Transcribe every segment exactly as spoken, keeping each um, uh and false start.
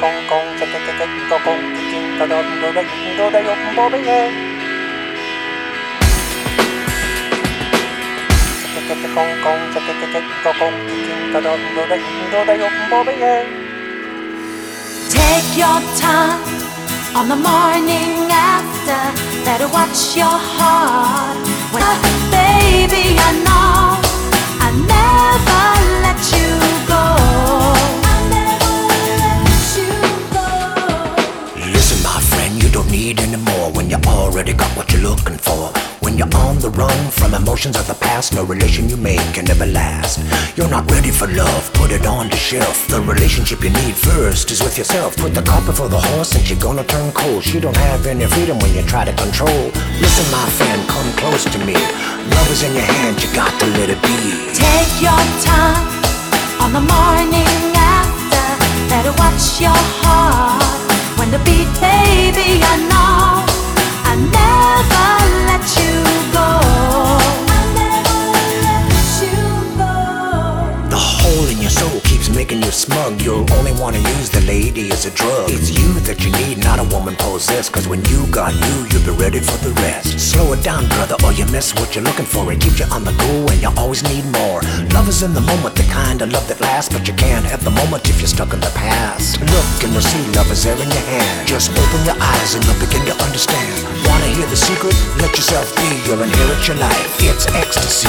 Take your time on the morning after. Better watch your heart. When I, baby, I know I never let you go. I never let you go. Listen, my friend, you don't need any more when you already got what you're looking for. When you're on the run from emotions of the past, no relation you make can ever last. You're not ready for love, put it on the shelf. The relationship you need first is with yourself. Put the cart before the horse and you're gonna turn cold. She don't have any freedom when you try to control. Listen, my friend, come close to me. Love is in your hand, you got to let it be. Take your time on the morning after. Better watch your heart. When the beat, baby, I know I never let you go. I never let you go. The hole in your soul keeps making you smug. You'll only wanna use the lady as a drug. It's you that you need, not a woman possessed. Cause when you got you, you'll be ready for the rest. Slow it down, brother, or you miss what you're looking for. It keeps you on the go and you always need more. Love is in the moment, the kind of love that lasts. But you can't have the moment if you're stuck in the past. Look and you'll see love is there in your hand. Just open your eyes and you'll begin to understand. Wanna hear the secret? Let yourself be. You'll inherit your life, it's ecstasy.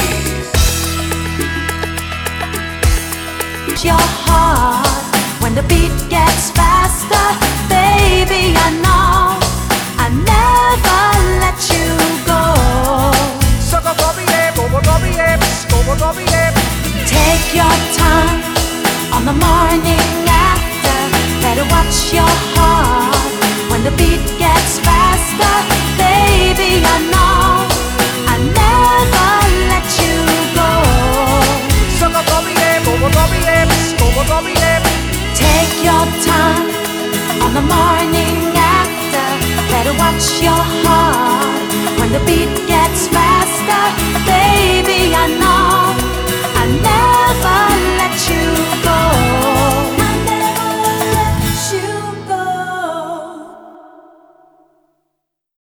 Your heart when the beat gets faster, baby, I know I never let you go. Take your time on the morning after. Better watch your heart when the beat gets faster, baby, I know I never let you go. Take your time on the morning after. Better watch your heart when the beat gets faster, baby, I know